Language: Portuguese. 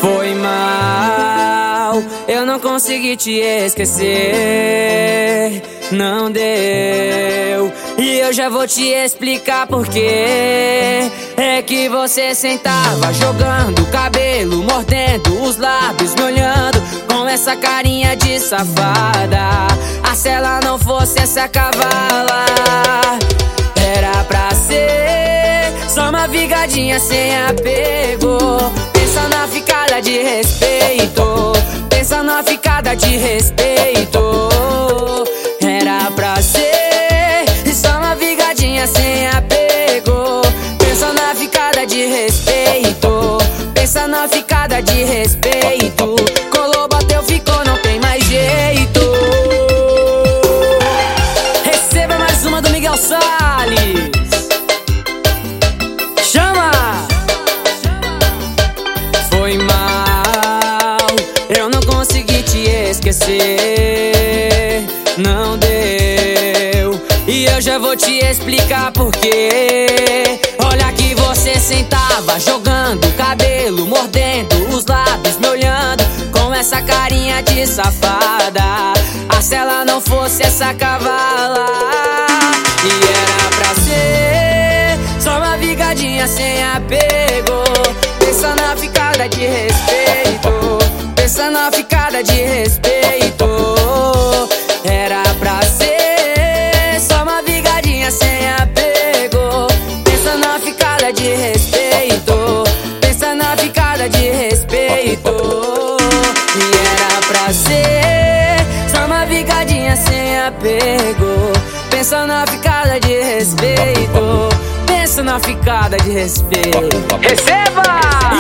Foi mal, eu não consegui te esquecer. Não deu, e eu já vou te explicar porquê. É que você sentava jogando o cabelo, mordendo os lábios, me olhando com essa carinha de safada. Ah, se ela não fosse essa cavala, era pra ser só uma vigadinha sem apego. Pensa na ficada de respeito, pensa na ficada de respeito. Era pra ser só uma vigadinha sem apego. Pensa na ficada de respeito, pensa na ficada de respeito. Colou, bateu, ficou, não tem mais jeito. Receba mais uma do Miguel Salles. Chama! Foi mal, eu não consegui te esquecer. Não deu, e eu já vou te explicar porquê. Olha que você sentava jogando o cabelo, mordendo os lábios, me olhando com essa carinha de safada. Ah, se ela não fosse essa cavala, e era pra ser só uma vigadinha sem apego. Pensa na ficada de respeito, pensa na ficada de respeito. Era pra ser só uma vigadinha sem apego. Pensa na ficada de respeito, pensa na ficada de respeito. E era pra ser só uma vigadinha sem apego. Pensa na ficada de respeito, pensa na ficada de respeito. Receba!